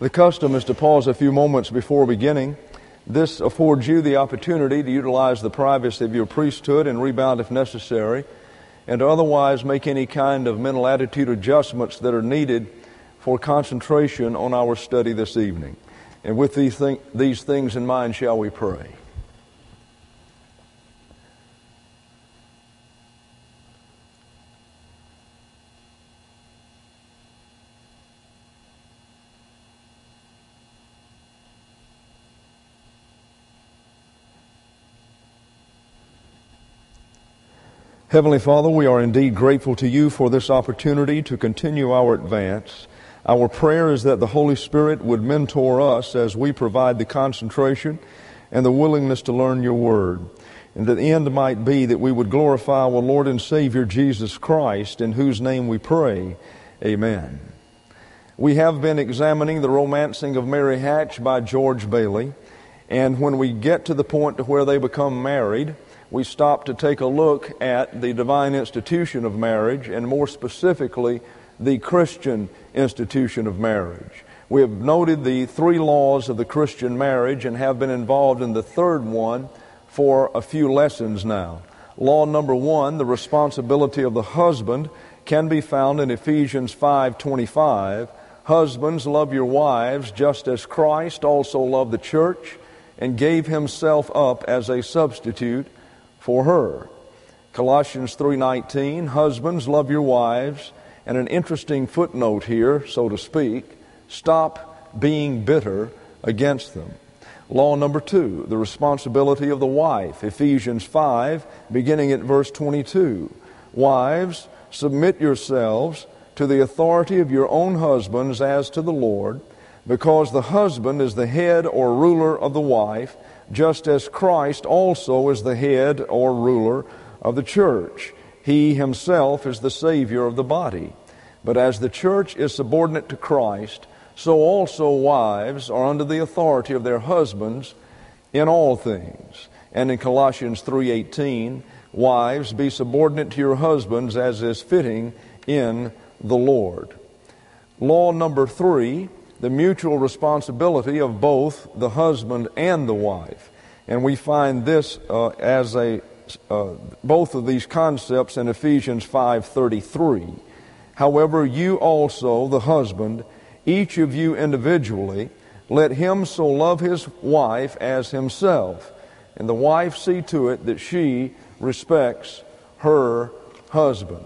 The custom is to pause a few moments before beginning. This affords you the opportunity to utilize the privacy of your priesthood and rebound if necessary, and to otherwise make any kind of mental attitude adjustments that are needed for concentration on our study this evening. And with these things in mind, shall we pray? Heavenly Father, we are indeed grateful to you for this opportunity to continue our advance. Our prayer is that the Holy Spirit would mentor us as we provide the concentration and the willingness to learn your word. And that the end might be that we would glorify our Lord and Savior Jesus Christ, in whose name we pray. Amen. We have been examining The Romancing of Mary Hatch by George Bailey. And when we get to the point to where they become married, we stop to take a look at the divine institution of marriage, and more specifically, the Christian institution of marriage. We have noted the three laws of the Christian marriage and have been involved in the third one for a few lessons now. Law number 1, the responsibility of the husband, can be found in Ephesians 5:25. Husbands, love your wives just as Christ also loved the church and gave himself up as a substitute for her. Colossians 3:19, husbands, love your wives. And an interesting footnote here, so to speak, stop being bitter against them. Law number 2, the responsibility of the wife. Ephesians 5, beginning at verse 22. Wives, submit yourselves to the authority of your own husbands as to the Lord, because the husband is the head or ruler of the wife, just as Christ also is the head or ruler of the church. He himself is the Savior of the body. But as the church is subordinate to Christ, so also wives are under the authority of their husbands in all things. And in Colossians 3:18, wives, be subordinate to your husbands as is fitting in the Lord. Law number 3, the mutual responsibility of both the husband and the wife. And we find this both of these concepts in Ephesians 5:33. However, you also, the husband, each of you individually, let him so love his wife as himself, and the wife see to it that she respects her husband.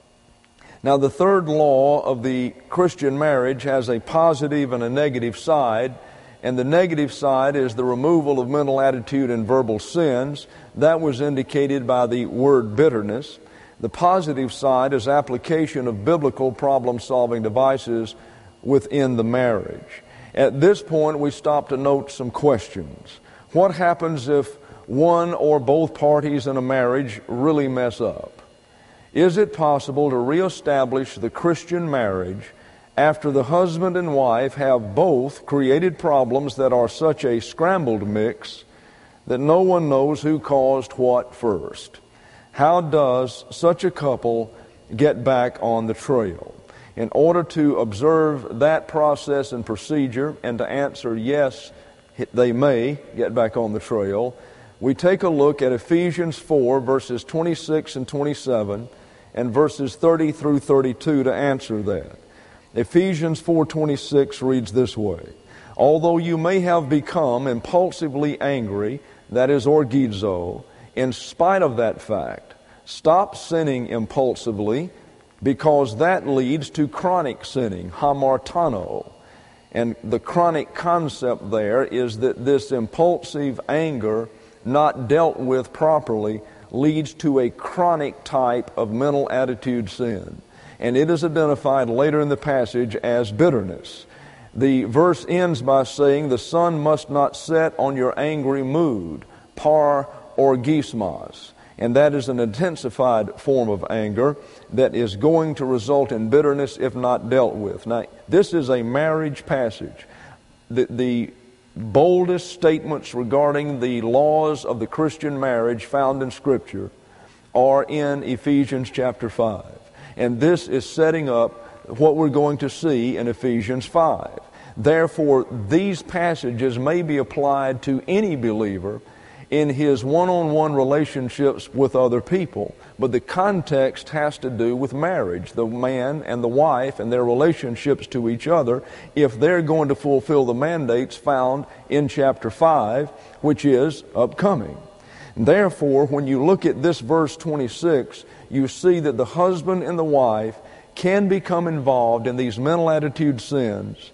Now, the third law of the Christian marriage has a positive and a negative side, and the negative side is the removal of mental attitude and verbal sins. That was indicated by the word bitterness. The positive side is application of biblical problem-solving devices within the marriage. At this point, we stop to note some questions. What happens if one or both parties in a marriage really mess up? Is it possible to reestablish the Christian marriage after the husband and wife have both created problems that are such a scrambled mix that no one knows who caused what first? How does such a couple get back on the trail? In order to observe that process and procedure and to answer yes, they may get back on the trail, we take a look at Ephesians 4, verses 26 and 27, and verses 30 through 32 to answer that. Ephesians 4:26 reads this way: although you may have become impulsively angry, that is orgizo, in spite of that fact, stop sinning impulsively, because that leads to chronic sinning, hamartano. And the chronic concept there is that this impulsive anger, not dealt with properly, leads to a chronic type of mental attitude sin. And it is identified later in the passage as bitterness. The verse ends by saying the sun must not set on your angry mood, par orgismos. And that is an intensified form of anger that is going to result in bitterness if not dealt with. Now, this is a marriage passage. The boldest statements regarding the laws of the Christian marriage found in Scripture are in Ephesians chapter 5. And this is setting up what we're going to see in Ephesians 5. Therefore, these passages may be applied to any believer in his one-on-one relationships with other people. But the context has to do with marriage, the man and the wife and their relationships to each other, if they're going to fulfill the mandates found in chapter 5, which is upcoming. Therefore, when you look at this verse 26, you see that the husband and the wife can become involved in these mental attitude sins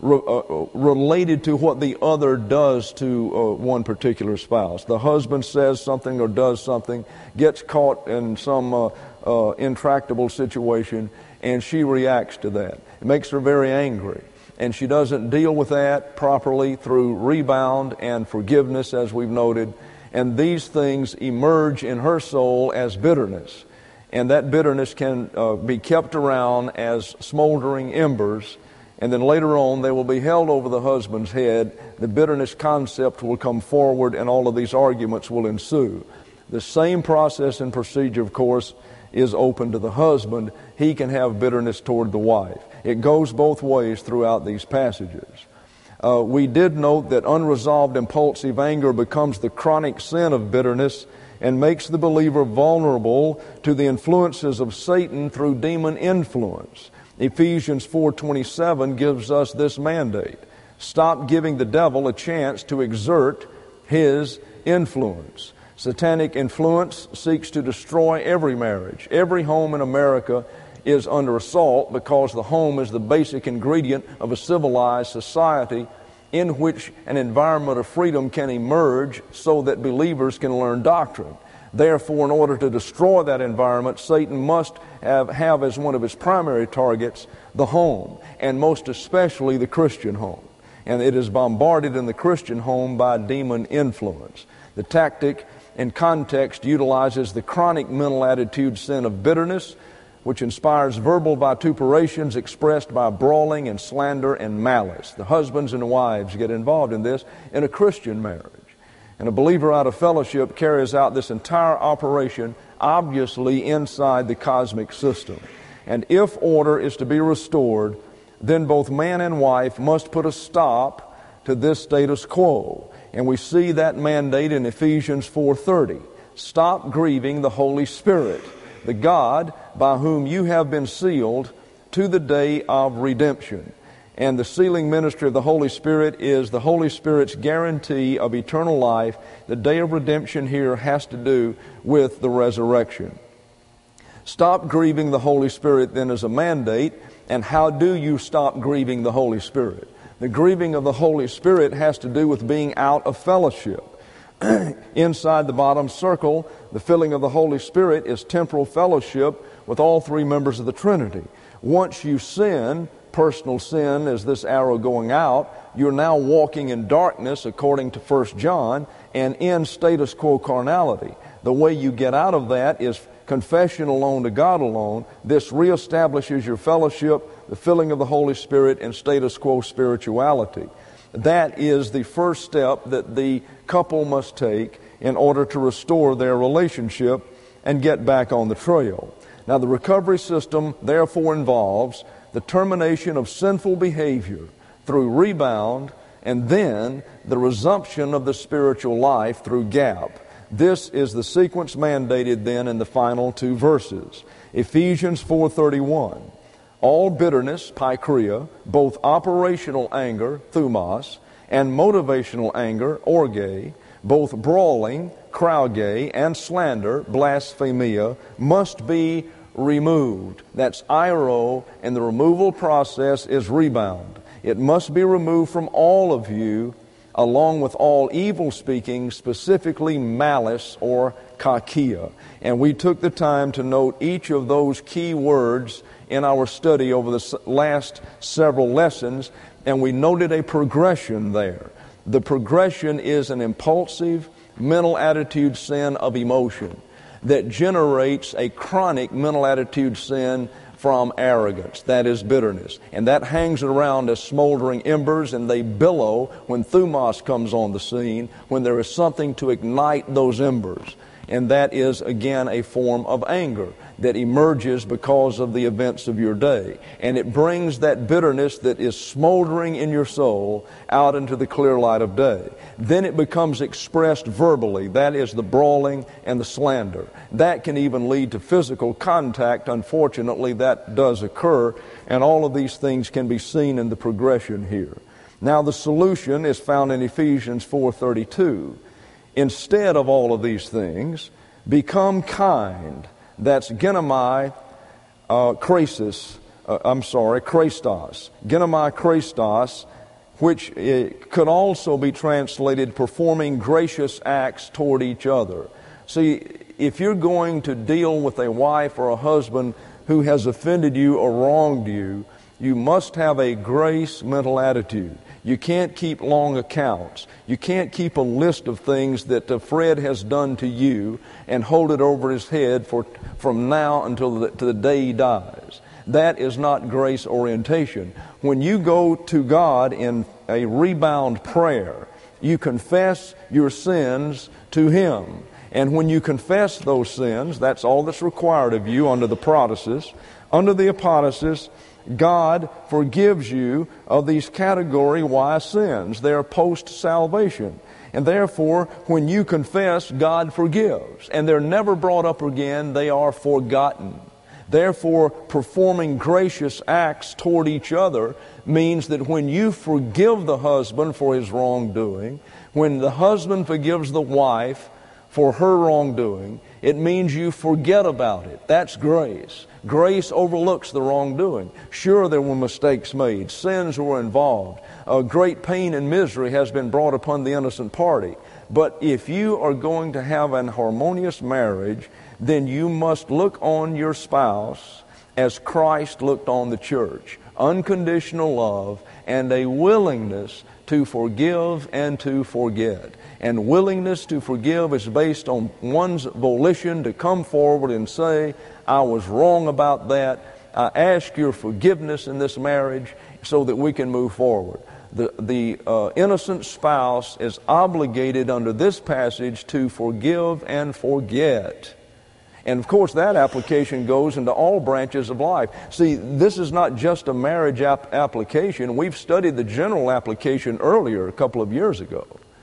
related to what the other does to one particular spouse. The husband says something or does something, gets caught in some intractable situation, and she reacts to that. It makes her very angry. And she doesn't deal with that properly through rebound and forgiveness, as we've noted. And these things emerge in her soul as bitterness. And that bitterness can be kept around as smoldering embers. And then later on, they will be held over the husband's head. The bitterness concept will come forward, and all of these arguments will ensue. The same process and procedure, of course, is open to the husband. He can have bitterness toward the wife. It goes both ways throughout these passages. We did note that unresolved impulsive anger becomes the chronic sin of bitterness and makes the believer vulnerable to the influences of Satan through demon influence. Ephesians 4:27 gives us this mandate. Stop giving the devil a chance to exert his influence. Satanic influence seeks to destroy every marriage. Every home in America is under assault because the home is the basic ingredient of a civilized society in which an environment of freedom can emerge so that believers can learn doctrine. Therefore, in order to destroy that environment, Satan must have as one of his primary targets the home, and most especially the Christian home. And it is bombarded in the Christian home by demon influence. The tactic and context utilizes the chronic mental attitude sin of bitterness, which inspires verbal vituperations expressed by brawling and slander and malice. The husbands and wives get involved in this in a Christian marriage. And a believer out of fellowship carries out this entire operation, obviously inside the cosmic system. And if order is to be restored, then both man and wife must put a stop to this status quo. And we see that mandate in Ephesians 4:30. Stop grieving the Holy Spirit, the God by whom you have been sealed to the day of redemption. And the sealing ministry of the Holy Spirit is the Holy Spirit's guarantee of eternal life. The day of redemption here has to do with the resurrection. Stop grieving the Holy Spirit then is a mandate. And how do you stop grieving the Holy Spirit? The grieving of the Holy Spirit has to do with being out of fellowship. Inside the bottom circle, the filling of the Holy Spirit is temporal fellowship with all three members of the Trinity. Once you sin, personal sin is this arrow going out, you're now walking in darkness according to 1 John and in status quo carnality. The way you get out of that is confession alone to God alone. This reestablishes your fellowship, the filling of the Holy Spirit, and status quo spirituality. That is the first step that the couple must take in order to restore their relationship and get back on the trail. Now, the recovery system therefore involves the termination of sinful behavior through rebound and then the resumption of the spiritual life through gap. This is the sequence mandated then in the final two verses. Ephesians 4:31. All bitterness, pikria, both operational anger, thumos, and motivational anger, orge, both brawling, krauge, and slander, blasphemia, must be removed. That's iro, and the removal process is rebound. It must be removed from all of you, along with all evil speaking, specifically malice or kakia. And we took the time to note each of those key words in our study over the last several lessons, and we noted a progression there. The progression is an impulsive mental attitude sin of emotion that generates a chronic mental attitude sin from arrogance. That is bitterness. And that hangs around as smoldering embers, and they billow when thumos comes on the scene, when there is something to ignite those embers. And that is, again, a form of anger that emerges because of the events of your day. And it brings that bitterness that is smoldering in your soul out into the clear light of day. Then it becomes expressed verbally. That is the brawling and the slander. That can even lead to physical contact. Unfortunately, that does occur. And all of these things can be seen in the progression here. Now, the solution is found in Ephesians 4:32. Instead of all of these things, become kind. That's genomai Christos. Genomai Christos, which could also be translated performing gracious acts toward each other. See, if you're going to deal with a wife or a husband who has offended you or wronged you, you must have a grace mental attitude. You can't keep long accounts. You can't keep a list of things that Fred has done to you and hold it over his head from now until the day he dies. That is not grace orientation. When you go to God in a rebound prayer, you confess your sins to Him. And when you confess those sins, that's all that's required of you under the protasis. Under the apodosis, God forgives you of these Category Y sins. They are post-salvation. And therefore, when you confess, God forgives. And they're never brought up again. They are forgotten. Therefore, performing gracious acts toward each other means that when you forgive the husband for his wrongdoing, when the husband forgives the wife for her wrongdoing, it means you forget about it. That's grace. Grace overlooks the wrongdoing. Sure, there were mistakes made. Sins were involved. Great pain and misery has been brought upon the innocent party. But if you are going to have an harmonious marriage, then you must look on your spouse as Christ looked on the church. Unconditional love and a willingness to forgive and to forget. And willingness to forgive is based on one's volition to come forward and say, I was wrong about that. I ask your forgiveness in this marriage so that we can move forward. The innocent spouse is obligated under this passage to forgive and forget. And of course, that application goes into all branches of life. See, this is not just a marriage application. We've studied the general application earlier, a couple of years ago.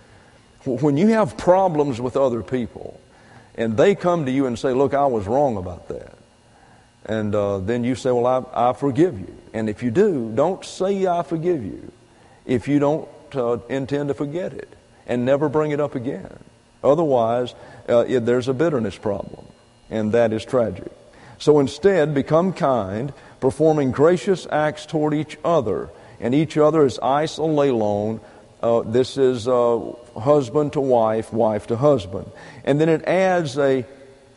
When you have problems with other people, and they come to you and say, look, I was wrong about that. And then you say, well, I forgive you. And if you do, don't say I forgive you if you don't intend to forget it. And never bring it up again. Otherwise, there's a bitterness problem. And that is tragic. So instead, become kind, performing gracious acts toward each other. And each other is isolelon. This is husband to wife, wife to husband. And then it adds a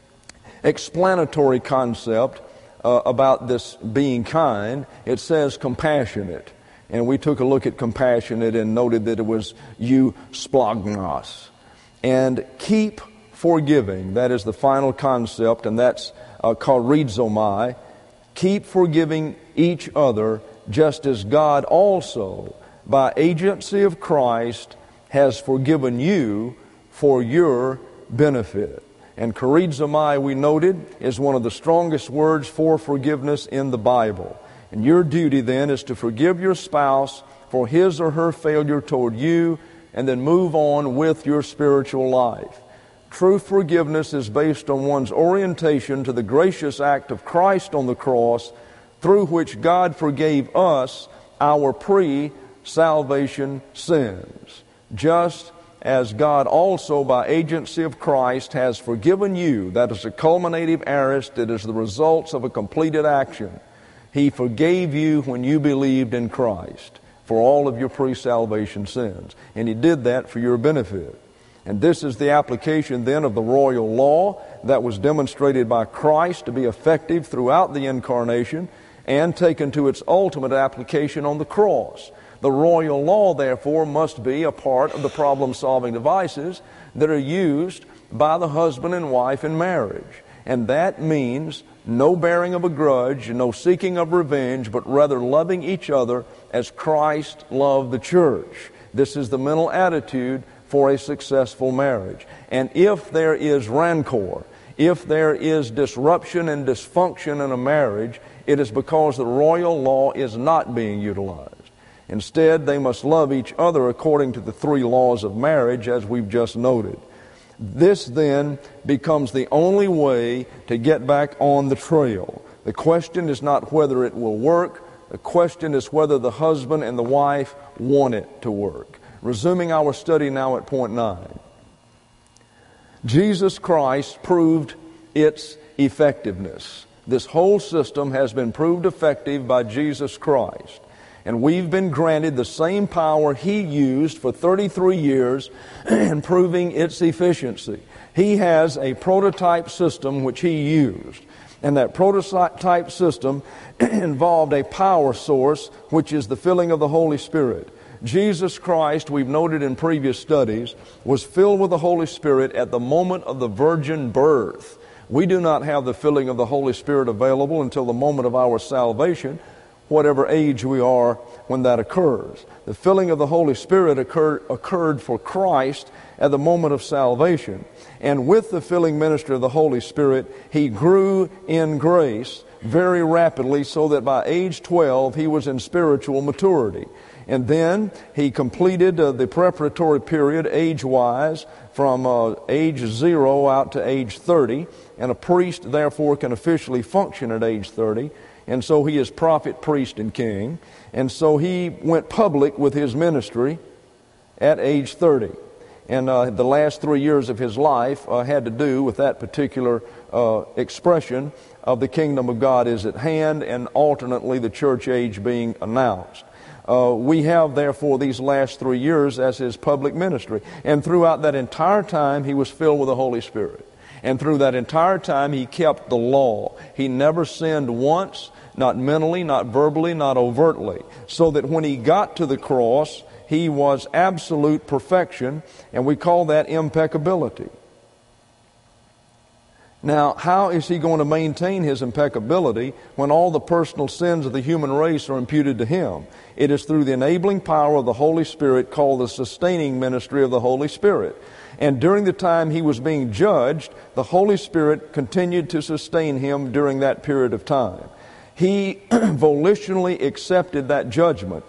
explanatory concept about this being kind. It says compassionate. And we took a look at compassionate and noted that it was eusplagnos. And keep forgiving. That is the final concept, and that's called rhizomai. Keep forgiving each other, just as God also, by agency of Christ, has forgiven you for your benefit. And charizomai, we noted, is one of the strongest words for forgiveness in the Bible. And your duty then is to forgive your spouse for his or her failure toward you, and then move on with your spiritual life. True forgiveness is based on one's orientation to the gracious act of Christ on the cross, through which God forgave us our pre-salvation sins. Just as God also, by agency of Christ, has forgiven you. That is a culminative aorist. It is the results of a completed action. He forgave you when you believed in Christ for all of your pre-salvation sins. And He did that for your benefit. And this is the application then of the royal law that was demonstrated by Christ to be effective throughout the incarnation and taken to its ultimate application on the cross. The royal law, therefore, must be a part of the problem-solving devices that are used by the husband and wife in marriage. And that means no bearing of a grudge, no seeking of revenge, but rather loving each other as Christ loved the church. This is the mental attitude for a successful marriage. And if there is rancor, if there is disruption and dysfunction in a marriage, it is because the royal law is not being utilized. Instead, they must love each other according to the 3 laws of marriage, as we've just noted. This then becomes the only way to get back on the trail. The question is not whether it will work. The question is whether the husband and the wife want it to work. Resuming our study now at point 9. Jesus Christ proved its effectiveness. This whole system has been proved effective by Jesus Christ. And we've been granted the same power He used for 33 years in proving its efficiency. He has a prototype system which He used. And that prototype system involved a power source, which is the filling of the Holy Spirit. Jesus Christ, we've noted in previous studies, was filled with the Holy Spirit at the moment of the virgin birth. We do not have the filling of the Holy Spirit available until the moment of our salvation, whatever age we are when that occurs. The filling of the Holy Spirit occurred for Christ at the moment of salvation. And with the filling ministry of the Holy Spirit, He grew in grace very rapidly, so that by age 12 He was in spiritual maturity. And then He completed the preparatory period age-wise from age 0 out to age 30. And a priest, therefore, can officially function at age 30. And so he is prophet, priest, and king. And so he went public with his ministry at age 30. And the last 3 years of his life had to do with that particular expression of the kingdom of God is at hand, and alternately the church age being announced. We have, therefore, these last 3 years as his public ministry. And throughout that entire time, he was filled with the Holy Spirit. And through that entire time, he kept the law. He never sinned once, not mentally, not verbally, not overtly. So that when he got to the cross, he was absolute perfection, and we call that impeccability. Now, how is he going to maintain his impeccability when all the personal sins of the human race are imputed to him? It is through the enabling power of the Holy Spirit, called the sustaining ministry of the Holy Spirit. And during the time he was being judged, the Holy Spirit continued to sustain him during that period of time. He volitionally accepted that judgment.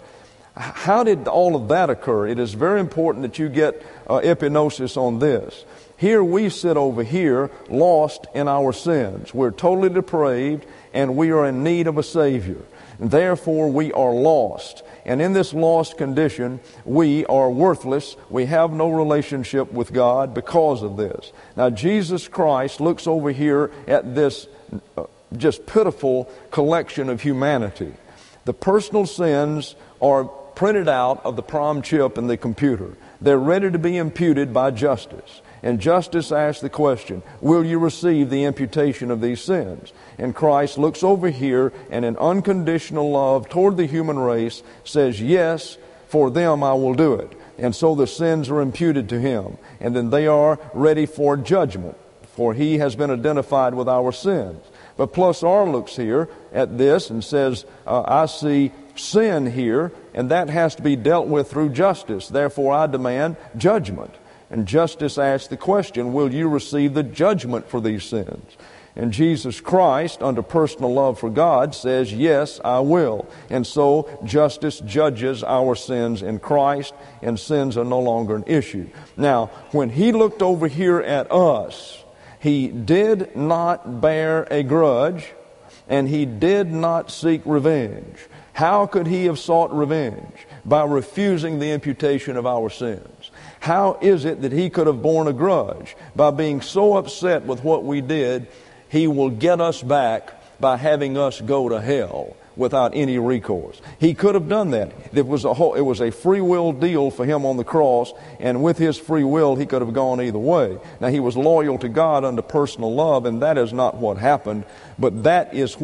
How did all of that occur? It is very important that you get epinosis on this. Here we sit over here, lost in our sins. We're totally depraved, and we are in need of a Savior. And therefore, we are lost. And in this lost condition, we are worthless. We have no relationship with God because of this. Now, Jesus Christ looks over here at this just pitiful collection of humanity. The personal sins are printed out of the prom chip in the computer. They're ready to be imputed by justice. And justice asks the question, will you receive the imputation of these sins? And Christ looks over here and in unconditional love toward the human race says, yes, for them I will do it. And so the sins are imputed to him. And then they are ready for judgment, for he has been identified with our sins. But Plus R looks here at this and says, I see sin here, and that has to be dealt with through justice. Therefore I demand judgment. And justice asks the question, will you receive the judgment for these sins? And Jesus Christ, under personal love for God, says, yes, I will. And so justice judges our sins in Christ, and sins are no longer an issue. Now, when he looked over here at us, he did not bear a grudge, and he did not seek revenge. How could he have sought revenge? By refusing the imputation of our sins. How is it that he could have borne a grudge? By being so upset with what we did, he will get us back by having us go to hell without any recourse. He could have done that. It was a free will deal for him on the cross, and with his free will, he could have gone either way. Now, he was loyal to God under personal love, and that is not what happened, but that is what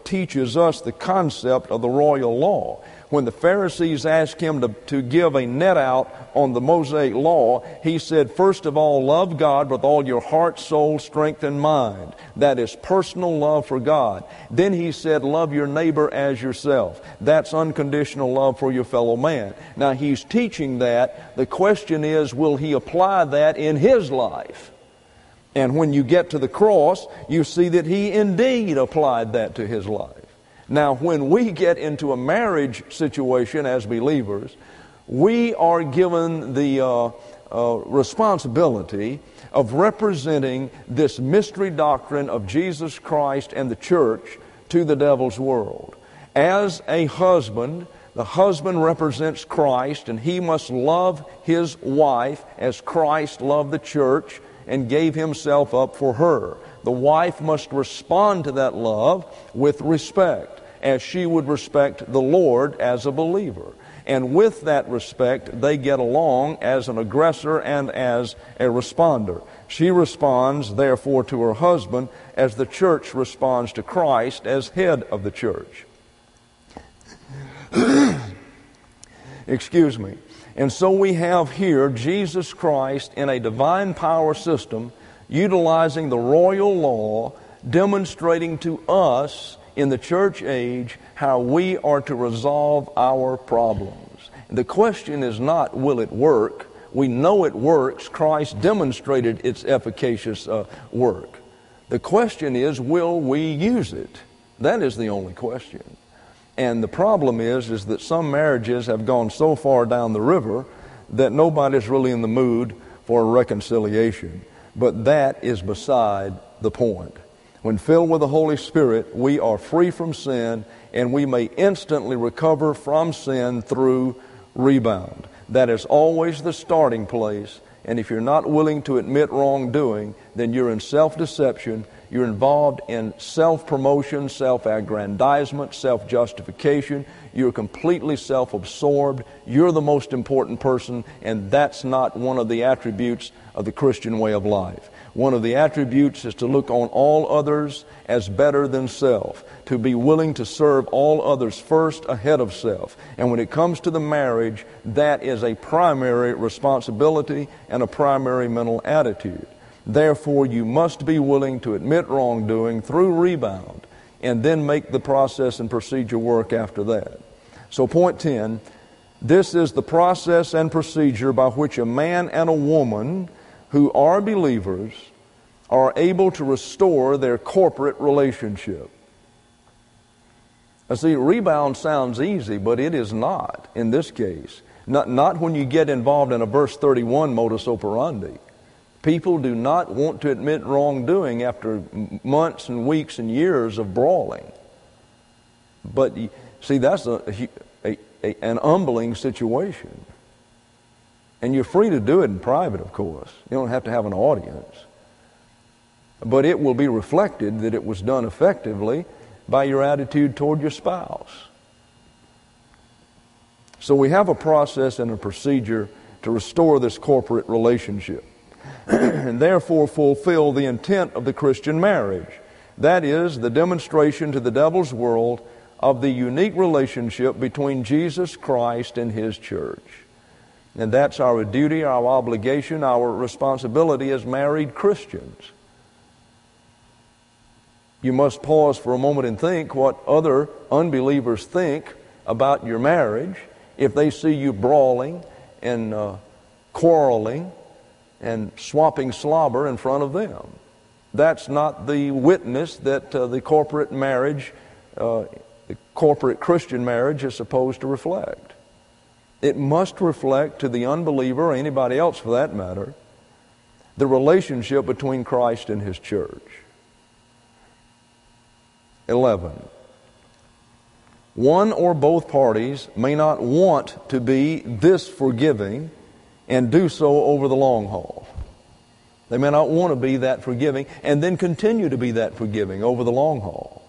teaches us the concept of the royal law. When the Pharisees asked him to give a net out on the Mosaic law, he said, first of all, love God with all your heart, soul, strength, and mind. That is personal love for God. Then he said, love your neighbor as yourself. That's unconditional love for your fellow man. Now he's teaching that. The question is, will he apply that in his life? And when you get to the cross, you see that he indeed applied that to his life. Now, when we get into a marriage situation as believers, we are given the responsibility of representing this mystery doctrine of Jesus Christ and the church to the devil's world. As a husband, the husband represents Christ, and he must love his wife as Christ loved the church and gave himself up for her. The wife must respond to that love with respect, as she would respect the Lord as a believer. And with that respect, they get along as an aggressor and as a responder. She responds, therefore, to her husband as the church responds to Christ as head of the church. Excuse me. And so we have here Jesus Christ in a divine power system, utilizing the royal law, demonstrating to us in the church age how we are to resolve our problems. The question is not, will it work? We know it works. Christ demonstrated its efficacious work. The question is, will we use it? That is the only question. And the problem is that some marriages have gone so far down the river that nobody's really in the mood for a reconciliation. But that is beside the point. When filled with the Holy Spirit, we are free from sin, and we may instantly recover from sin through rebound. That is always the starting place. And if you're not willing to admit wrongdoing, then you're in self-deception. You're involved in self-promotion, self-aggrandizement, self-justification. You're completely self-absorbed. You're the most important person, and that's not one of the attributes of the Christian way of life. One of the attributes is to look on all others as better than self, to be willing to serve all others first ahead of self. And when it comes to the marriage, that is a primary responsibility and a primary mental attitude. Therefore, you must be willing to admit wrongdoing through rebound and then make the process and procedure work after that. So point 10, this is the process and procedure by which a man and a woman who are believers are able to restore their corporate relationship. Now see, rebound sounds easy, but it is not in this case. Not when you get involved in a verse 31 modus operandi. People do not want to admit wrongdoing after months and weeks and years of brawling. But see, that's an humbling situation. And you're free to do it in private, of course. You don't have to have an audience. But it will be reflected that it was done effectively by your attitude toward your spouse. So we have a process and a procedure to restore this corporate relationship and therefore fulfill the intent of the Christian marriage. That is, the demonstration to the devil's world of the unique relationship between Jesus Christ and His church. And that's our duty, our obligation, our responsibility as married Christians. You must pause for a moment and think what other unbelievers think about your marriage if they see you brawling and quarreling and swapping slobber in front of them. That's not the witness that the corporate marriage, the corporate Christian marriage is supposed to reflect. It must reflect to the unbeliever, or anybody else for that matter, the relationship between Christ and His church. 11. One or both parties may not want to be this forgiving and do so over the long haul. They may not want to be that forgiving and then continue to be that forgiving over the long haul.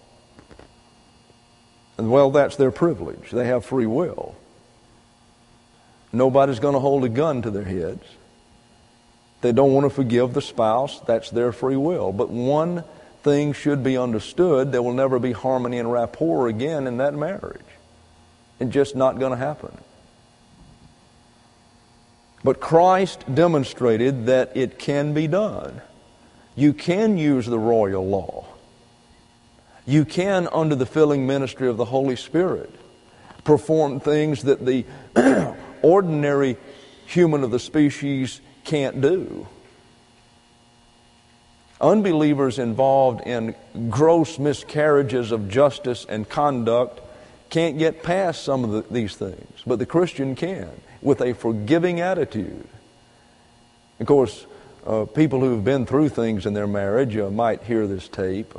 And well, that's their privilege. They have free will. Nobody's going to hold a gun to their heads. They don't want to forgive the spouse. That's their free will. But one things should be understood, there will never be harmony and rapport again in that marriage. It's just not going to happen. But Christ demonstrated that it can be done. You can use the royal law. You can, under the filling ministry of the Holy Spirit, perform things that the ordinary human of the species can't do. Unbelievers involved in gross miscarriages of justice and conduct can't get past some of these things, but the Christian can, with a forgiving attitude. Of course, people who've been through things in their marriage might hear this tape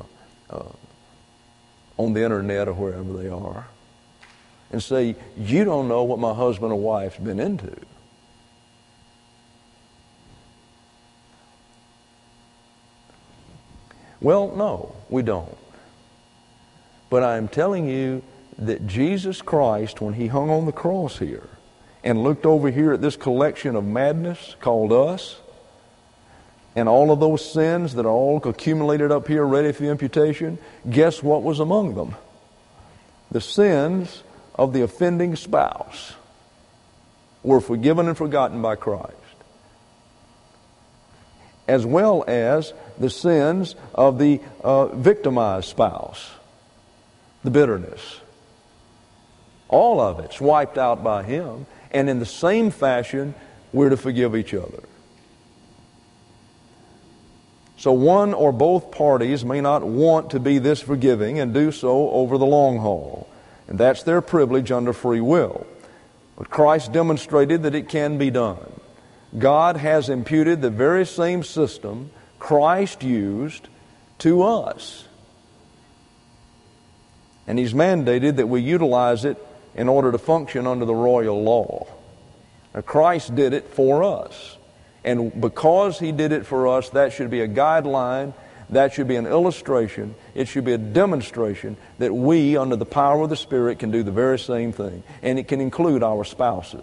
on the internet or wherever they are and say, "You don't know what my husband or wife's been into." Well, no, we don't. But I am telling you that Jesus Christ, when He hung on the cross here and looked over here at this collection of madness called us, and all of those sins that are all accumulated up here ready for imputation, guess what was among them? The sins of the offending spouse were forgiven and forgotten by Christ, as well as the sins of the victimized spouse, the bitterness. All of it's wiped out by Him, and in the same fashion, we're to forgive each other. So one or both parties may not want to be this forgiving and do so over the long haul, and that's their privilege under free will. But Christ demonstrated that it can be done. God has imputed the very same system Christ used to us. And He's mandated that we utilize it in order to function under the royal law. Now, Christ did it for us. And because He did it for us, that should be a guideline, that should be an illustration, it should be a demonstration that we, under the power of the Spirit, can do the very same thing. And it can include our spouses.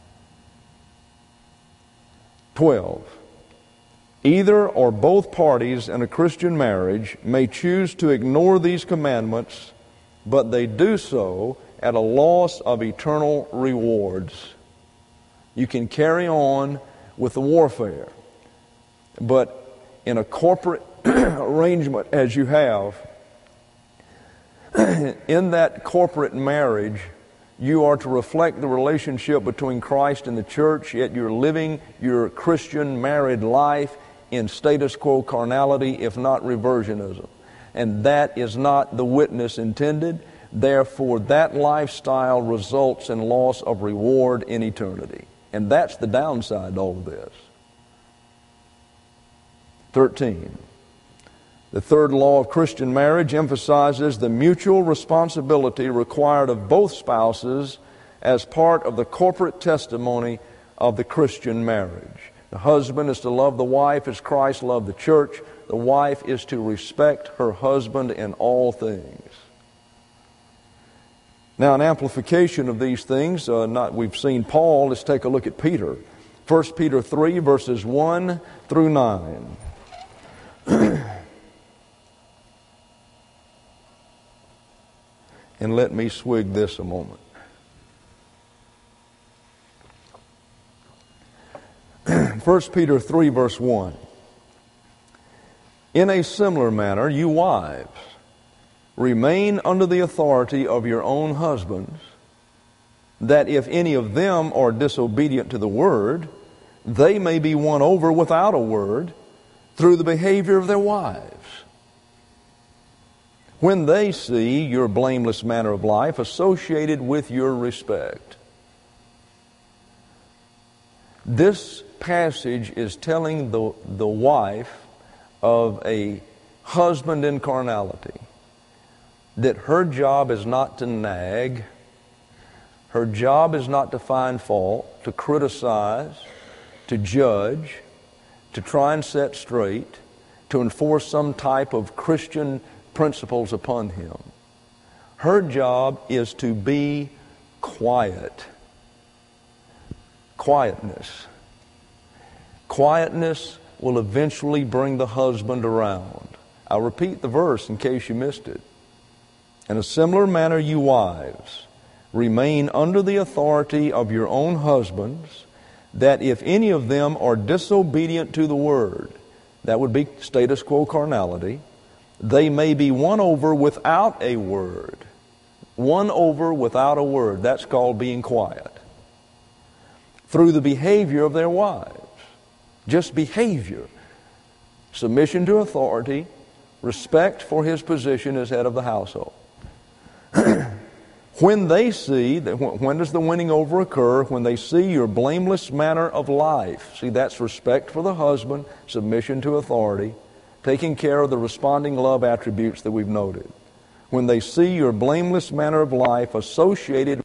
12. Either or both parties in a Christian marriage may choose to ignore these commandments, but they do so at a loss of eternal rewards. You can carry on with the warfare, but in a corporate arrangement as you have, in that corporate marriage, you are to reflect the relationship between Christ and the church, yet you're living your Christian married life in status quo carnality, if not reversionism. And that is not the witness intended. Therefore, that lifestyle results in loss of reward in eternity. And that's the downside to all of this. 13. The third law of Christian marriage emphasizes the mutual responsibility required of both spouses as part of the corporate testimony of the Christian marriage. The husband is to love the wife as Christ loved the church. The wife is to respect her husband in all things. Now, an amplification of these things, we've seen Paul. Let's take a look at Peter. 1 Peter 3, verses 1 through 9. And let me swig this a moment. 1 Peter 3, verse 1. In a similar manner, you wives, remain under the authority of your own husbands, that if any of them are disobedient to the word, they may be won over without a word through the behavior of their wives, when they see your blameless manner of life associated with your respect. This passage is telling the wife of a husband in carnality that her job is not to nag, her job is not to find fault, to criticize, to judge, to try and set straight, to enforce some type of Christian principles upon him. Her job is to be quiet. Quietness. Quietness will eventually bring the husband around. I'll repeat the verse in case you missed it. In a similar manner, you wives, remain under the authority of your own husbands, that if any of them are disobedient to the word, that would be status quo carnality, they may be won over without a word. Won over without a word. That's called being quiet. Through the behavior of their wives. Just behavior. Submission to authority, respect for his position as head of the household. When they see, when does the winning over occur? When they see your blameless manner of life. See, that's respect for the husband, submission to authority, taking care of the responding love attributes that we've noted. When they see your blameless manner of life associated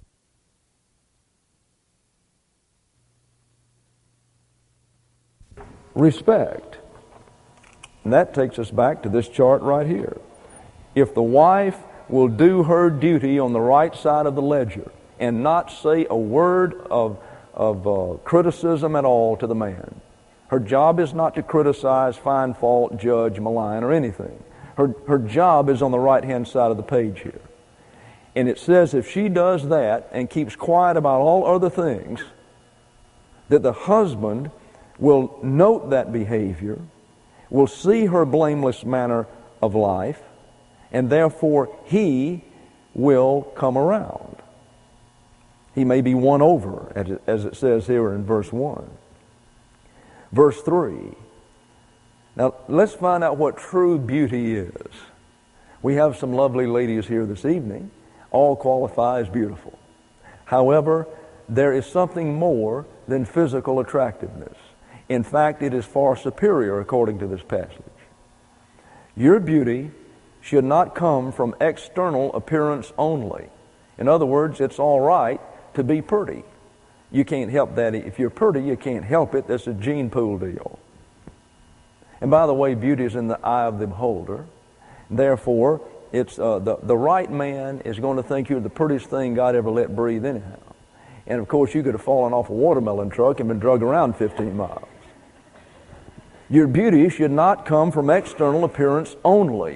with respect. And that takes us back to this chart right here. If the wife will do her duty on the right side of the ledger and not say a word of criticism at all to the man. Her job is not to criticize, find fault, judge, malign, or anything. Her job is on the right-hand side of the page here. And it says if she does that and keeps quiet about all other things, that the husband will note that behavior, will see her blameless manner of life, and therefore he will come around. He may be won over, as it says here in verse 1. Verse 3. Now, let's find out what true beauty is. We have some lovely ladies here this evening. All qualify as beautiful. However, there is something more than physical attractiveness. In fact, it is far superior according to this passage. Your beauty should not come from external appearance only. In other words, it's all right to be pretty. You can't help that. If you're pretty, you can't help it. That's a gene pool deal. And by the way, beauty is in the eye of the beholder. Therefore, it's the right man is going to think you're the prettiest thing God ever let breathe anyhow. And of course, you could have fallen off a watermelon truck and been drugged around 15 miles. Your beauty should not come from external appearance only.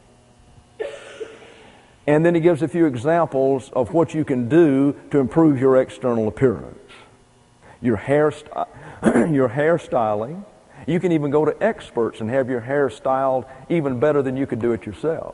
And then he gives a few examples of what you can do to improve your external appearance. Your hairstyling. You can even go to experts and have your hair styled even better than you could do it yourself.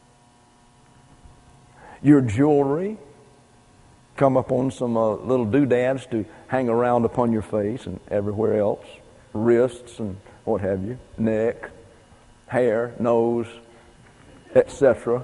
Your jewelry. Come up on some little doodads to hang around upon your face and everywhere else. Wrists and what have you. Neck, hair, nose, etc.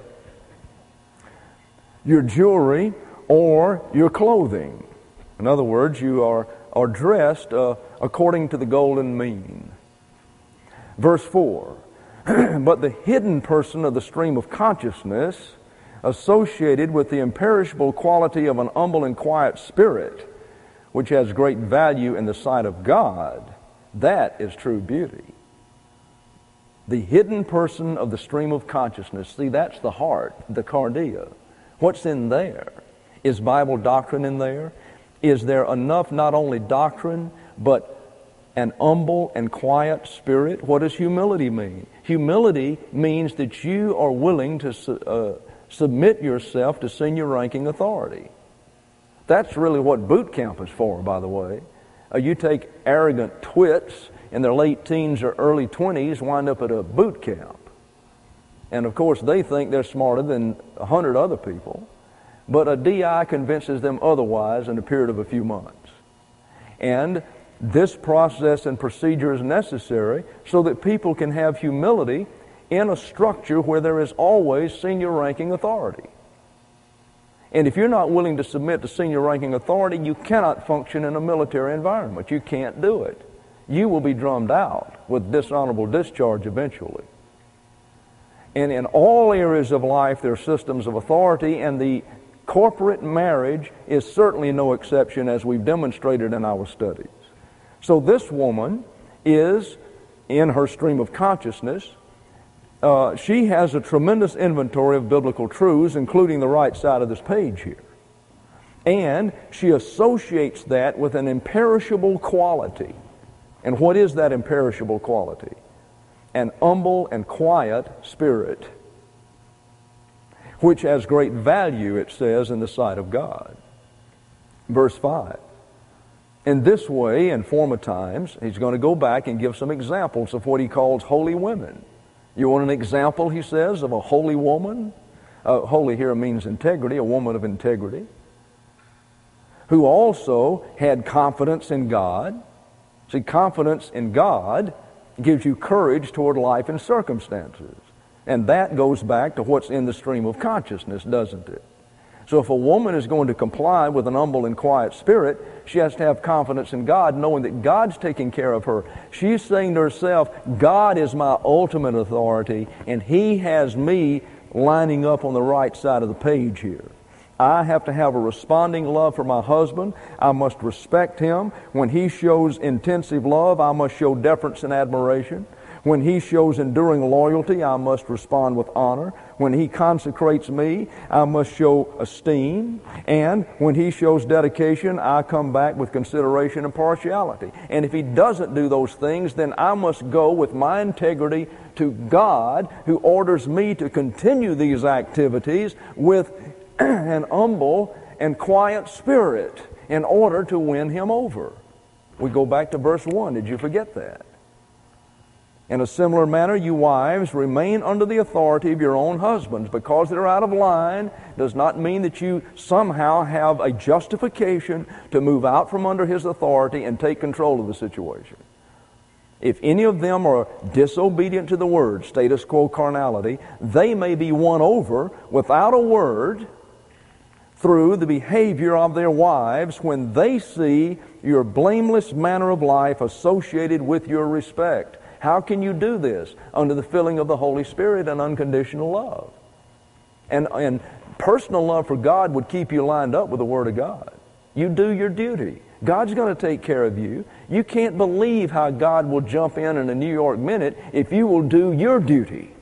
Your jewelry or your clothing. In other words, you are dressed according to the golden mean. Verse 4, but the hidden person of the stream of consciousness, associated with the imperishable quality of an humble and quiet spirit, which has great value in the sight of God, that is true beauty. The hidden person of the stream of consciousness, see, that's the heart, the cardia. What's in there? Is Bible doctrine in there? Is there enough not only doctrine, but an humble and quiet spirit? What does humility mean? Humility means that you are willing to submit yourself to senior ranking authority. That's really what boot camp is for, by the way. You take arrogant twits in their late teens or early 20s, wind up at a boot camp. And of course, they think they're smarter than 100 other people. But a DI convinces them otherwise in a period of a few months. And this process and procedure is necessary so that people can have humility in a structure where there is always senior ranking authority. And if you're not willing to submit to senior ranking authority, you cannot function in a military environment. You can't do it. You will be drummed out with dishonorable discharge eventually. And in all areas of life, there are systems of authority, and the corporate marriage is certainly no exception, as we've demonstrated in our studies. So this woman is, in her stream of consciousness, she has a tremendous inventory of biblical truths, including the right side of this page here. And she associates that with an imperishable quality. And what is that imperishable quality? an humble and quiet spirit, which has great value, it says, in the sight of God. Verse 5. In this way, in former times, he's going to go back and give some examples of what he calls holy women. You want an example, he says, of a holy woman? Holy here means integrity, a woman of integrity, who also had confidence in God. See, confidence in God gives you courage toward life and circumstances. And that goes back to what's in the stream of consciousness, doesn't it? So if a woman is going to comply with an humble and quiet spirit, she has to have confidence in God, knowing that God's taking care of her. She's saying to herself, God is my ultimate authority, and He has me lining up on the right side of the page here. I have to have a responding love for my husband. I must respect him. When he shows intensive love, I must show deference and admiration. When he shows enduring loyalty, I must respond with honor. When he consecrates me, I must show esteem. And when he shows dedication, I come back with consideration and partiality. And if he doesn't do those things, then I must go with my integrity to God, who orders me to continue these activities with an humble and quiet spirit in order to win him over. We go back to verse 1. Did you forget that? In a similar manner, you wives, remain under the authority of your own husbands. Because they're out of line does not mean that you somehow have a justification to move out from under his authority and take control of the situation. If any of them are disobedient to the word, status quo carnality, they may be won over without a word through the behavior of their wives when they see your blameless manner of life associated with your respect. How can you do this? Under the filling of the Holy Spirit and unconditional love. And personal love for God would keep you lined up with the Word of God. You do your duty. God's going to take care of you. You can't believe how God will jump in a New York minute if you will do your duty.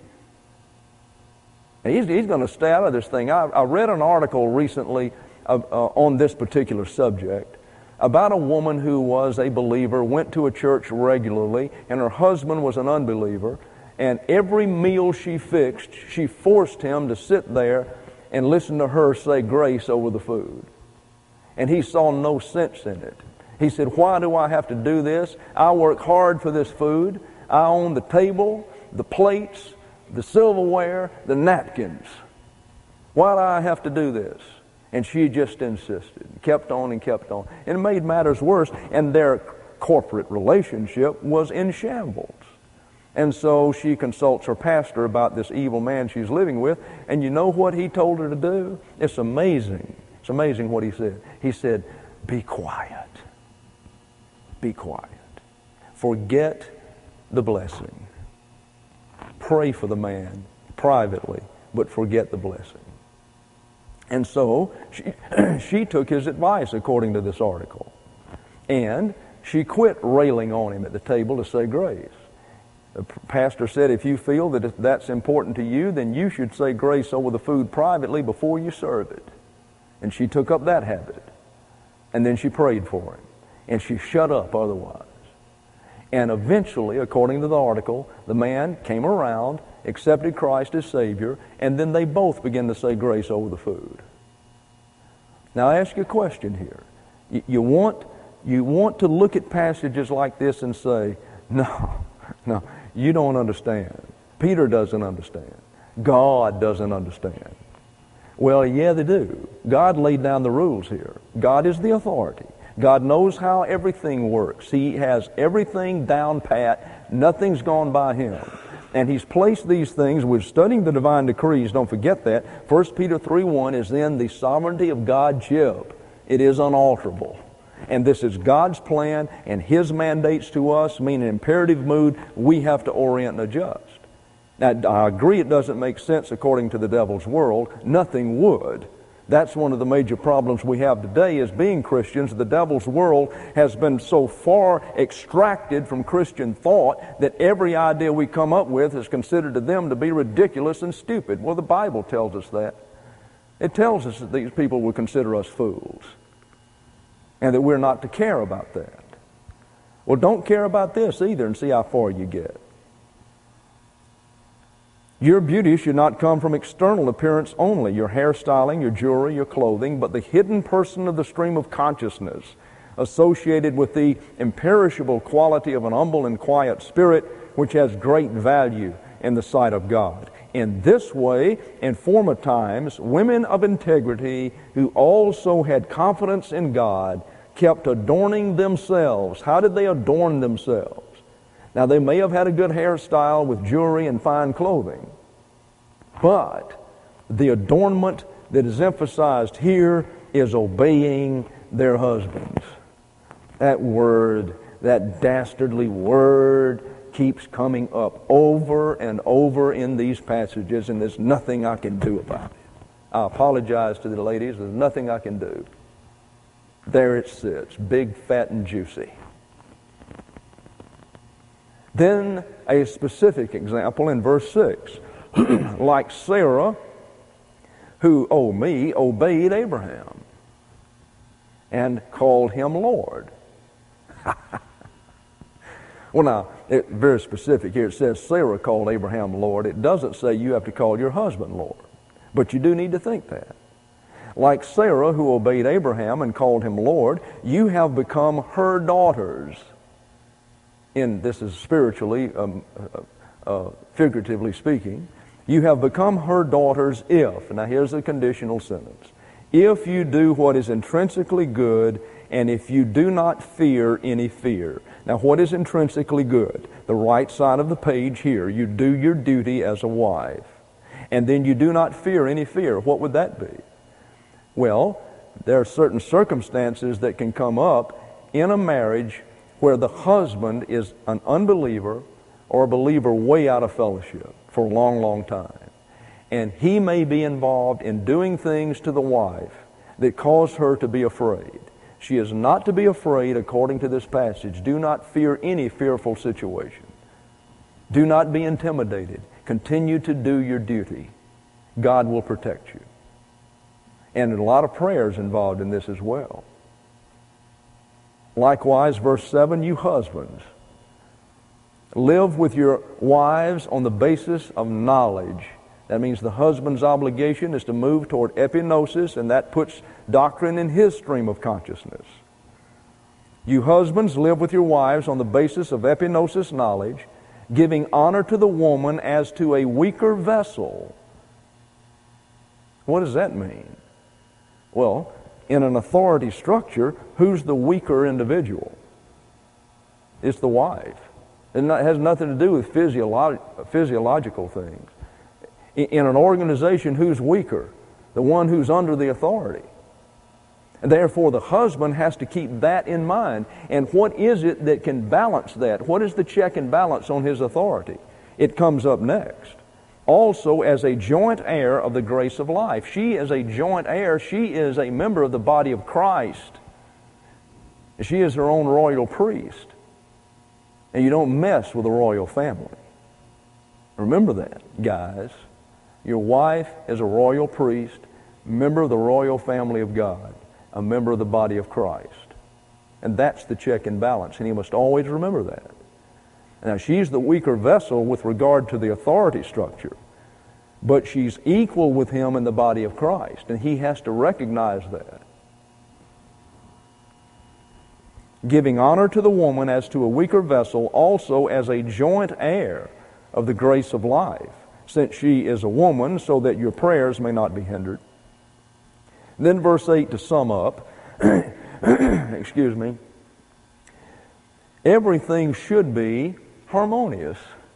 And he's going to stay out of this thing. I read an article recently on this particular subject about a woman who was a believer, went to a church regularly, and her husband was an unbeliever, and every meal she fixed, she forced him to sit there and listen to her say grace over the food. And he saw no sense in it. He said, why do I have to do this? I work hard for this food. I own the table, the plates, the silverware, the napkins. Why do I have to do this? And she just insisted, kept on and kept on. And it made matters worse, and their corporate relationship was in shambles. And so she consults her pastor about this evil man she's living with, and you know what he told her to do? It's amazing. It's amazing what he said. He said, be quiet. Be quiet. Forget the blessing. Pray for the man privately, but forget the blessing. And so she took his advice, according to this article. And she quit railing on him at the table to say grace. The pastor said, if you feel that if that's important to you, then you should say grace over the food privately before you serve it. And she took up that habit. And then she prayed for him. And she shut up otherwise. And eventually, according to the article, the man came around, accepted Christ as Savior, and then they both began to say grace over the food. Now I ask you a question here. You want to look at passages like this and say, no, you don't understand. Peter doesn't understand. God doesn't understand. Well, yeah, they do. God laid down the rules here. God is the authority. God knows how everything works. He has everything down pat. Nothing's gone by Him. And He's placed these things. We're studying the divine decrees. Don't forget that. 1 Peter 3:1 is in the sovereignty of God jib. It is unalterable. And this is God's plan and His mandates to us, mean in imperative mood, we have to orient and adjust. Now, I agree it doesn't make sense according to the devil's world. Nothing would. That's one of the major problems we have today as being Christians. The devil's world has been so far extracted from Christian thought that every idea we come up with is considered to them to be ridiculous and stupid. Well, the Bible tells us that. It tells us that these people will consider us fools and that we're not to care about that. Well, don't care about this either and see how far you get. Your beauty should not come from external appearance only, your hairstyling, your jewelry, your clothing, but the hidden person of the stream of consciousness associated with the imperishable quality of an humble and quiet spirit which has great value in the sight of God. In this way, in former times, women of integrity who also had confidence in God kept adorning themselves. How did they adorn themselves? Now, they may have had a good hairstyle with jewelry and fine clothing, but the adornment that is emphasized here is obeying their husbands. That word, that dastardly word, keeps coming up over and over in these passages, and there's nothing I can do about it. I apologize to the ladies. There's nothing I can do. There it sits, big, fat, and juicy. Then a specific example in verse 6. Like Sarah, who, obeyed Abraham and called him Lord. Well, now, it's very specific here. It says Sarah called Abraham Lord. It doesn't say you have to call your husband Lord. But you do need to think that. Like Sarah, who obeyed Abraham and called him Lord, you have become her daughters. This is spiritually, figuratively speaking. You have become her daughters if, now here's the conditional sentence, if you do what is intrinsically good and if you do not fear any fear. Now, what is intrinsically good? The right side of the page here. You do your duty as a wife. And then you do not fear any fear. What would that be? Well, there are certain circumstances that can come up in a marriage where the husband is an unbeliever or a believer way out of fellowship for a long, long time. And he may be involved in doing things to the wife that cause her to be afraid. She is not to be afraid according to this passage. Do not fear any fearful situation. Do not be intimidated. Continue to do your duty. God will protect you. And a lot of prayers involved in this as well. Likewise, verse 7, you husbands, live with your wives on the basis of knowledge. That means the husband's obligation is to move toward epignosis, and that puts doctrine in his stream of consciousness. You husbands, live with your wives on the basis of epignosis knowledge, giving honor to the woman as to a weaker vessel. What does that mean? Well, in an authority structure, who's the weaker individual? It's the wife. It has nothing to do with physiological things. In an organization, who's weaker? The one who's under the authority. And therefore, the husband has to keep that in mind. And what is it that can balance that? What is the check and balance on his authority? It comes up next. Also, as a joint heir of the grace of life. She is a joint heir. She is a member of the body of Christ. She is her own royal priest. And you don't mess with the royal family. Remember that, guys. Your wife is a royal priest, member of the royal family of God, a member of the body of Christ. And that's the check and balance, and you must always remember that. Now, she's the weaker vessel with regard to the authority structure, but she's equal with him in the body of Christ, and he has to recognize that. Giving honor to the woman as to a weaker vessel, also as a joint heir of the grace of life, since she is a woman, so that your prayers may not be hindered. Then verse 8 to sum up, excuse me, everything should be harmonious.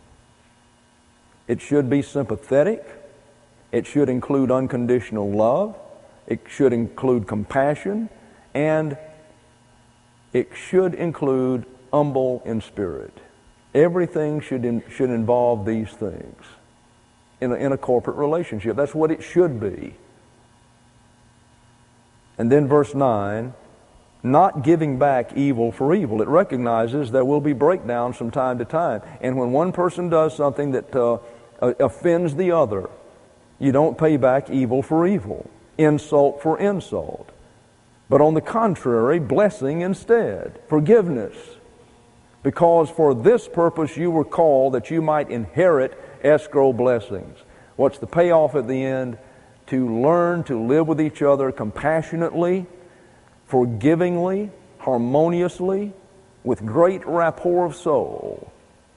It should be sympathetic. It should include unconditional love. It should include compassion. And it should include humble in spirit. Everything should involve these things in a corporate relationship. That's what it should be. And then verse 9, not giving back evil for evil. It recognizes there will be breakdowns from time to time. And when one person does something that offends the other, you don't pay back evil for evil, insult for insult. But on the contrary, blessing instead, forgiveness. because for this purpose you were called, that you might inherit escrow blessings. What's the payoff at the end? To learn to live with each other compassionately, forgivingly, harmoniously, with great rapport of soul.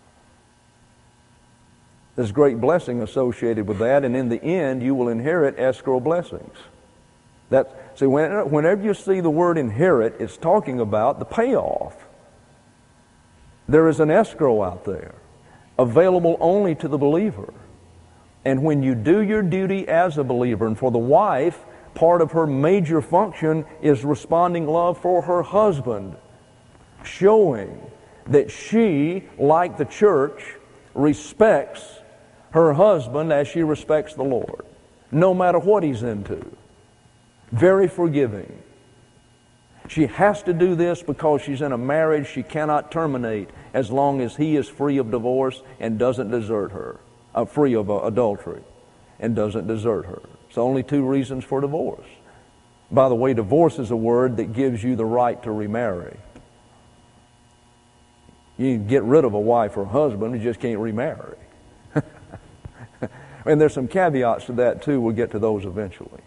There's great blessing associated with that, and in the end, you will inherit escrow blessings. See, whenever you see the word inherit, it's talking about the payoff. There is an escrow out there, available only to the believer. And when you do your duty as a believer, and for the wife, part of her major function is responding love for her husband, showing that she, like the church, respects her husband as she respects the Lord, no matter what he's into. Very forgiving. She has to do this because she's in a marriage she cannot terminate as long as he is free of divorce and doesn't desert her, free of adultery and doesn't desert her. It's only two reasons for divorce. By the way, divorce is a word that gives you the right to remarry. You can get rid of a wife or a husband, you just can't remarry. And there's some caveats to that too. We'll get to those eventually.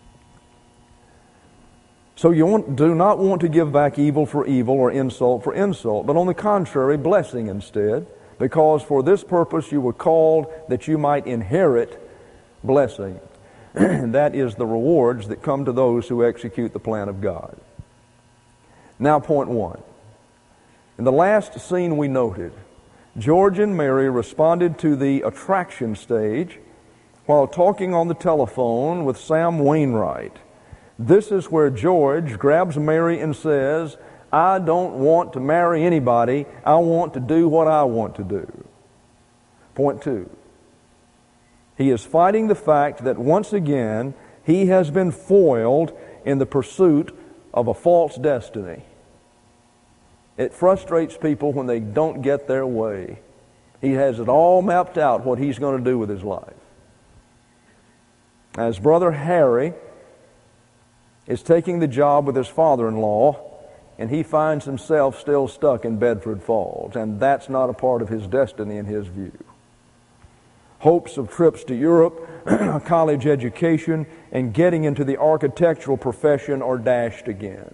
So you do not want to give back evil for evil or insult for insult, but on the contrary, blessing instead, because for this purpose you were called, that you might inherit blessing. That is the rewards that come to those who execute the plan of God. Now, point one. In the last scene we noted, George and Mary responded to the attraction stage while talking on the telephone with Sam Wainwright. This is where George grabs Mary and says, I don't want to marry anybody. I want to do what I want to do. Point two. He is fighting the fact that once again he has been foiled in the pursuit of a false destiny. It frustrates people when they don't get their way. He has it all mapped out what he's going to do with his life. As Brother Harry is taking the job with his father-in-law, and he finds himself still stuck in Bedford Falls, and that's not a part of his destiny in his view. Hopes of trips to Europe, a college education, and getting into the architectural profession are dashed again.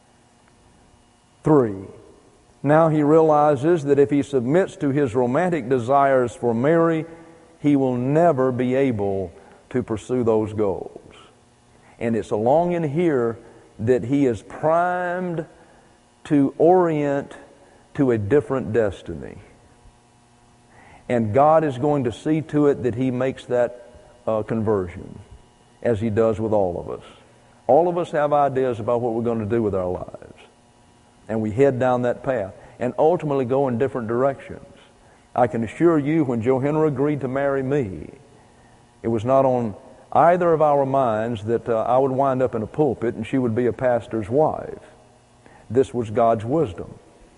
3. Now he realizes that if he submits to his romantic desires for Mary, he will never be able to pursue those goals. And it's along in here that he is primed to orient to a different destiny. And God is going to see to it that he makes that conversion, as he does with all of us. All of us have ideas about what we're going to do with our lives. And we head down that path and ultimately go in different directions. I can assure you, when Johanna agreed to marry me, it was not on either of our minds that I would wind up in a pulpit and she would be a pastor's wife. This was God's wisdom.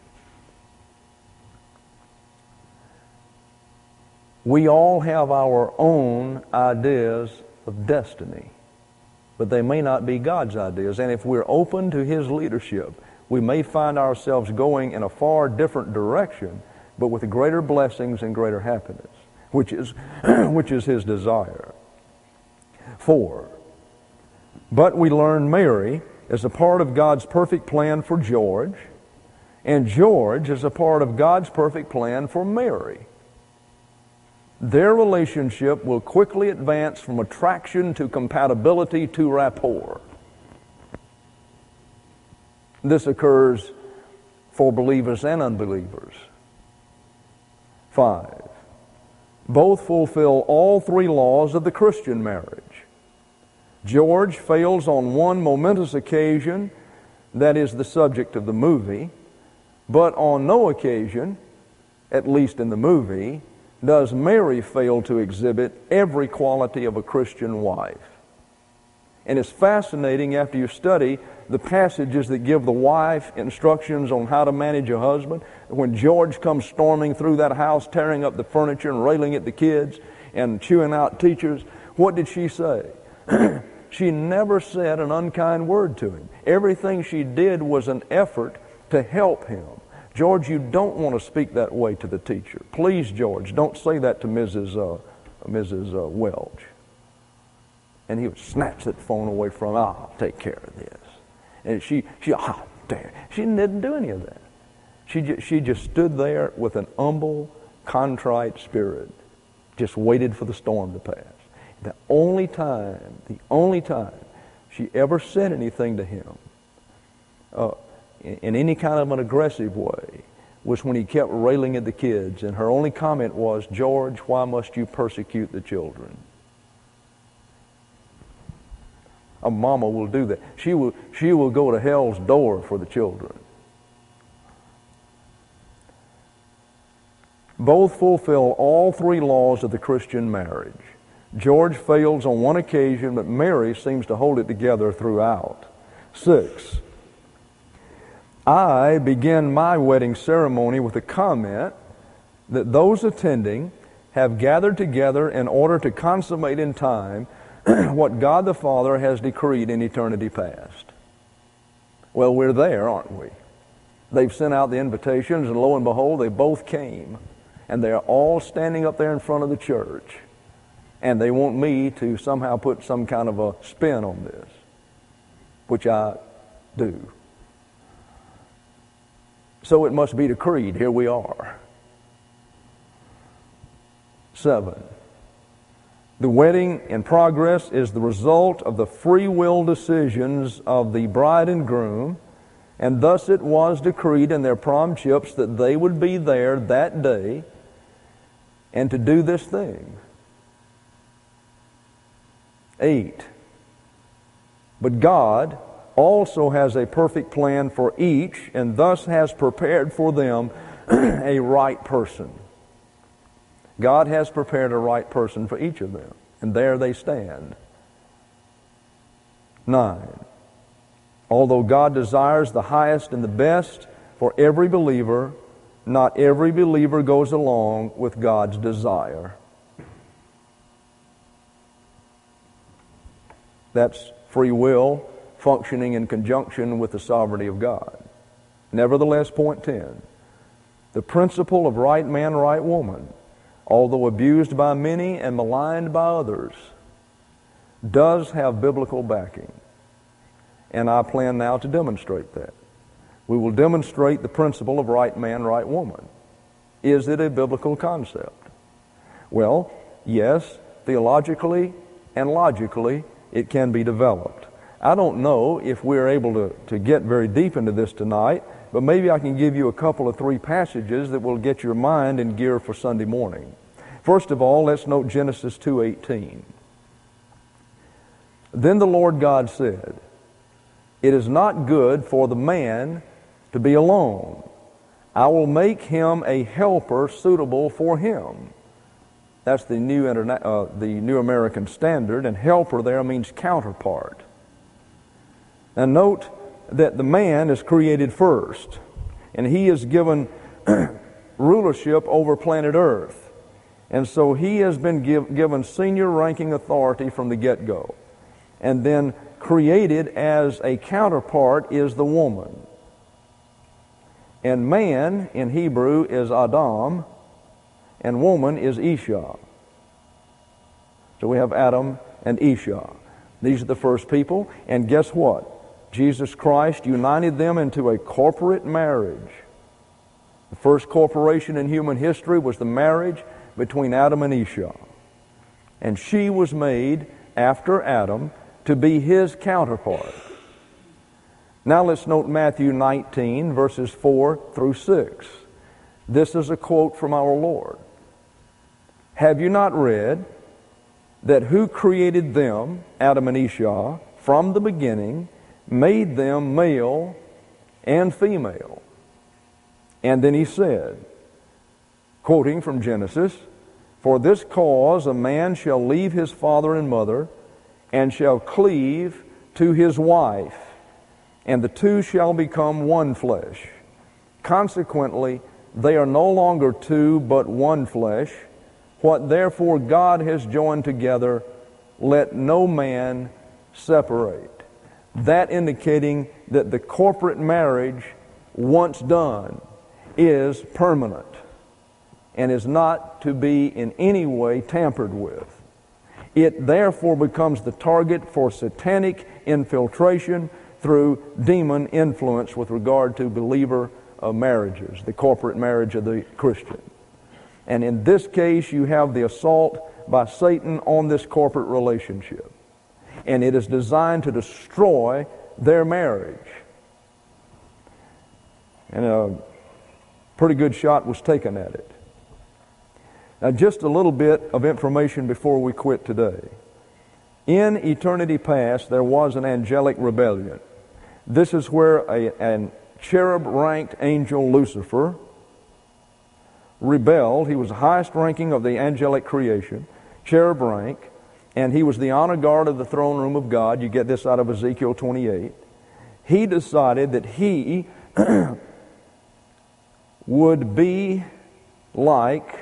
We all have our own ideas of destiny, but they may not be God's ideas. And if we're open to his leadership, we may find ourselves going in a far different direction, but with greater blessings and greater happiness, which is his desire. 4. But we learn Mary is a part of God's perfect plan for George, and George is a part of God's perfect plan for Mary. Their relationship will quickly advance from attraction to compatibility to rapport. This occurs for believers and unbelievers. 5. Both fulfill all 3 laws of the Christian marriage. George fails on one momentous occasion, that is the subject of the movie, but on no occasion, at least in the movie, does Mary fail to exhibit every quality of a Christian wife. And it's fascinating after you study the passages that give the wife instructions on how to manage a husband. When George comes storming through that house, tearing up the furniture and railing at the kids and chewing out teachers, what did she say? She never said an unkind word to him. Everything she did was an effort to help him. George, you don't want to speak that way to the teacher. Please, George, don't say that to Mrs. Welch. And he would snatch that phone away from her. I'll take care of this. And she didn't do any of that. She just stood there with an humble, contrite spirit, just waited for the storm to pass. The only time she ever said anything to him in any kind of an aggressive way was when he kept railing at the kids, and her only comment was, George, why must you persecute the children? A mama will do that. She will go to hell's door for the children. Both fulfill all three laws of the Christian marriage. George fails on one occasion, but Mary seems to hold it together throughout. 6. I begin my wedding ceremony with a comment that those attending have gathered together in order to consummate in time what God the Father has decreed in eternity past. Well, we're there, aren't we? They've sent out the invitations, and lo and behold, they both came. And they're all standing up there in front of the church. And they want me to somehow put some kind of a spin on this, which I do. So it must be decreed. Here we are. 7. The wedding in progress is the result of the free will decisions of the bride and groom, and thus it was decreed in their prom chips that they would be there that day and to do this thing. 8. But God also has a perfect plan for each, and thus has prepared for them a right person. God has prepared a right person for each of them, and there they stand. 9. Although God desires the highest and the best for every believer, not every believer goes along with God's desire. That's free will functioning in conjunction with the sovereignty of God. Nevertheless, point 10, the principle of right man, right woman, although abused by many and maligned by others, does have biblical backing. And I plan now to demonstrate that. We will demonstrate the principle of right man, right woman. Is it a biblical concept? Well, yes, theologically and logically it can be developed. I don't know if we're able to get very deep into this tonight, but maybe I can give you a couple of 3 passages that will get your mind in gear for Sunday morning. First of all, let's note Genesis 2:18. Then the Lord God said, it is not good for the man to be alone. I will make him a helper suitable for him. That's the New American Standard, and helper there means counterpart. And note that the man is created first, and he is given rulership over planet Earth. And so he has been given senior ranking authority from the get-go. And then created as a counterpart is the woman. And man in Hebrew is Adam, and woman is Isha. So we have Adam and Isha. These are the first people, and guess what? Jesus Christ united them into a corporate marriage. The first corporation in human history was the marriage between Adam and Isha. And she was made after Adam to be his counterpart. Now let's note Matthew 19, verses 4 through 6. This is a quote from our Lord. Have you not read that who created them, Adam and Isha, from the beginning, made them male and female? And then he said, quoting from Genesis, for this cause a man shall leave his father and mother, and shall cleave to his wife, and the two shall become one flesh. Consequently, they are no longer two, but one flesh. What therefore God has joined together, let no man separate. That indicating that the corporate marriage, once done, is permanent and is not to be in any way tampered with. It therefore becomes the target for satanic infiltration through demon influence with regard to believer marriages, the corporate marriage of the Christian. And in this case, you have the assault by Satan on this corporate relationship. And it is designed to destroy their marriage. And a pretty good shot was taken at it. Now, just a little bit of information before we quit today. In eternity past, there was an angelic rebellion. This is where a cherub-ranked angel, Lucifer, rebelled. He was the highest ranking of the angelic creation, cherub rank, and he was the honor guard of the throne room of God. You get this out of Ezekiel 28. He decided that he would be like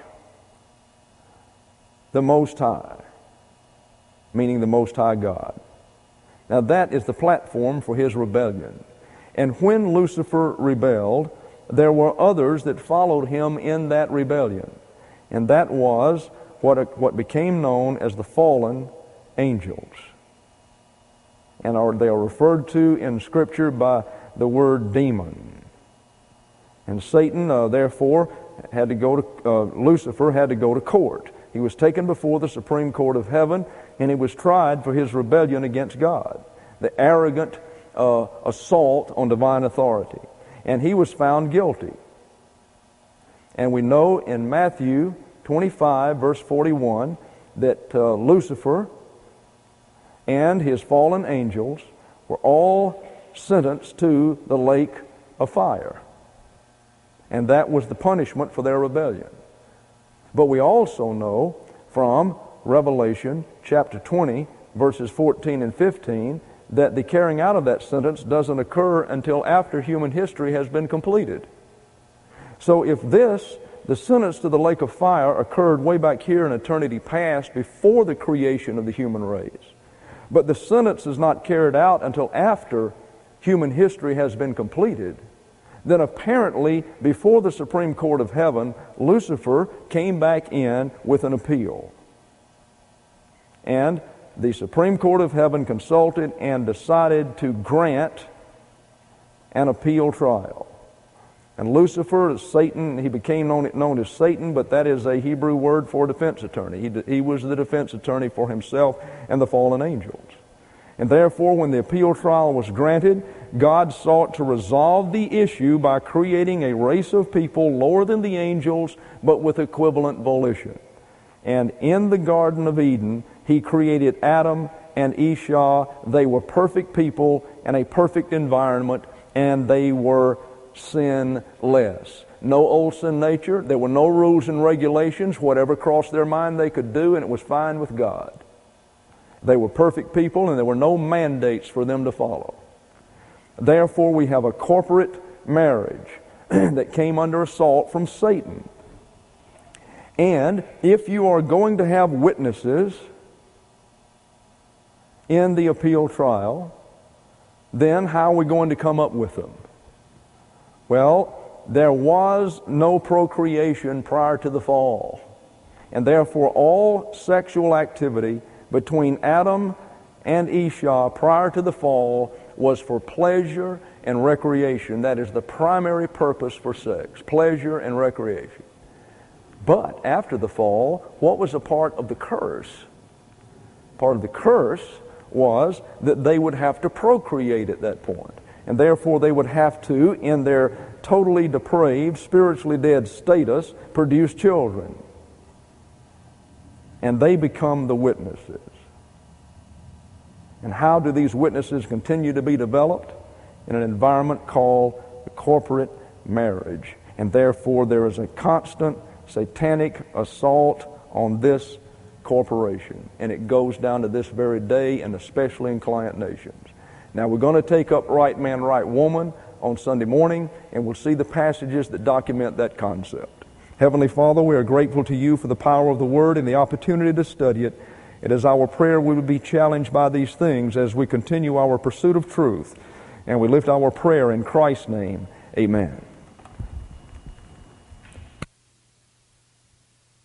the Most High, meaning the Most High God. Now that is the platform for his rebellion. And when Lucifer rebelled, there were others that followed him in that rebellion. And that was what became known as the fallen angels. And they are referred to in Scripture by the word demon. And Satan, therefore, Lucifer had to go to court. He was taken before the Supreme Court of Heaven, and he was tried for his rebellion against God, the arrogant assault on divine authority. And he was found guilty. And we know in Matthew 25, verse 41, that Lucifer and his fallen angels were all sentenced to the lake of fire. And that was the punishment for their rebellion. But we also know from Revelation chapter 20, verses 14 and 15, that the carrying out of that sentence doesn't occur until after human history has been completed. So if the sentence to the lake of fire occurred way back here in eternity past before the creation of the human race, but the sentence is not carried out until after human history has been completed, then apparently before the Supreme Court of Heaven, Lucifer came back in with an appeal. And the Supreme Court of Heaven consulted and decided to grant an appeal trial. And Lucifer, Satan, he became known as Satan, but that is a Hebrew word for defense attorney. He was the defense attorney for himself and the fallen angels. And therefore, when the appeal trial was granted, God sought to resolve the issue by creating a race of people lower than the angels, but with equivalent volition. And in the Garden of Eden, He created Adam and Esau. They were perfect people in a perfect environment, and they were sinless. No old sin nature. There were no rules and regulations. Whatever crossed their mind they could do, and it was fine with God. They were perfect people, and there were no mandates for them to follow. Therefore, we have a corporate marriage that came under assault from Satan. And if you are going to have witnesses in the appeal trial, then how are we going to come up with them? Well, there was no procreation prior to the fall. And therefore, all sexual activity between Adam and Esau prior to the fall was for pleasure and recreation. That is the primary purpose for sex, pleasure and recreation. But after the fall, what was a part of the curse? Part of the curse was that they would have to procreate at that point. And therefore they would have to, in their totally depraved, spiritually dead status, produce children. And they become the witnesses. And how do these witnesses continue to be developed? In an environment called the corporate marriage. And therefore there is a constant satanic assault on this corporation. And it goes down to this very day, and especially in client nations. Now we're going to take up right man, right woman on Sunday morning, and we'll see the passages that document that concept. Heavenly Father, we are grateful to You for the power of the Word and the opportunity to study it. It is our prayer we would be challenged by these things as we continue our pursuit of truth. And we lift our prayer in Christ's name. Amen.